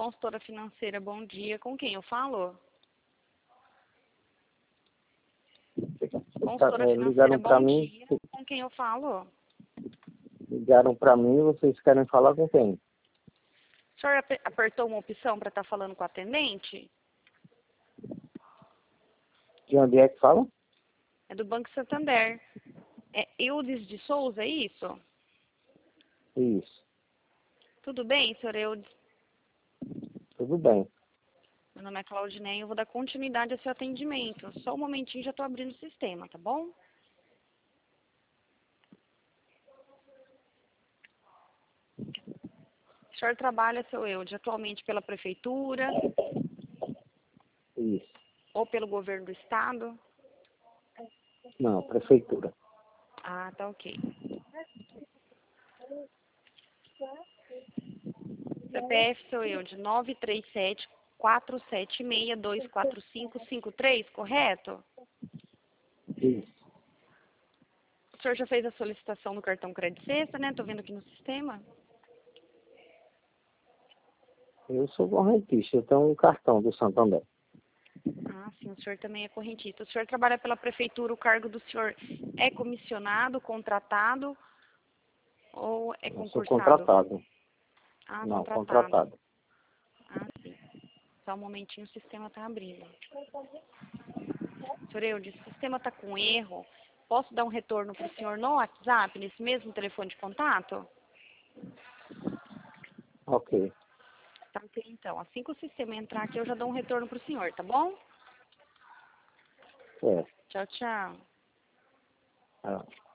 consultora financeira, bom dia. Com quem eu falo? Consultora financeira, Ligaram para bom mim, dia. Com quem eu falo? ligaram para mim e vocês querem falar com quem? O senhor apertou uma opção para estar falando com o atendente? De onde é que fala? É do Banco Santander. É Eudes de Souza, é isso? Isso, Tudo bem, senhor Eudes? tudo bem. Meu nome é Claudineia, eu vou dar continuidade ao seu atendimento. Só um momentinho, já estou abrindo o sistema, tá bom? O senhor trabalha, seu Eudes, atualmente pela prefeitura Isso. ou pelo governo do estado? Não, prefeitura. Ah, tá ok. CPF, seu Eudes, 937-476-24553, correto? Isso. O senhor já fez a solicitação do cartão Crédito Sexta, né? Tô vendo aqui no sistema. Eu sou correntista, eu tenho um cartão do Santander. Ah, sim, o senhor também é correntista. O senhor trabalha pela prefeitura, o cargo do senhor é comissionado, contratado ou é Eu sou concursado? contratado. Ah, Não, contratado. contratado. Ah, sim. Só um momentinho, o sistema está abrindo. Senhor Eudes, o sistema está com erro. Posso dar um retorno para o senhor no WhatsApp, nesse mesmo telefone de contato? Ok. Tá, ok, então. Assim que o sistema entrar aqui, eu já dou um retorno para o senhor, tá bom? É. Tchau, tchau. Ah.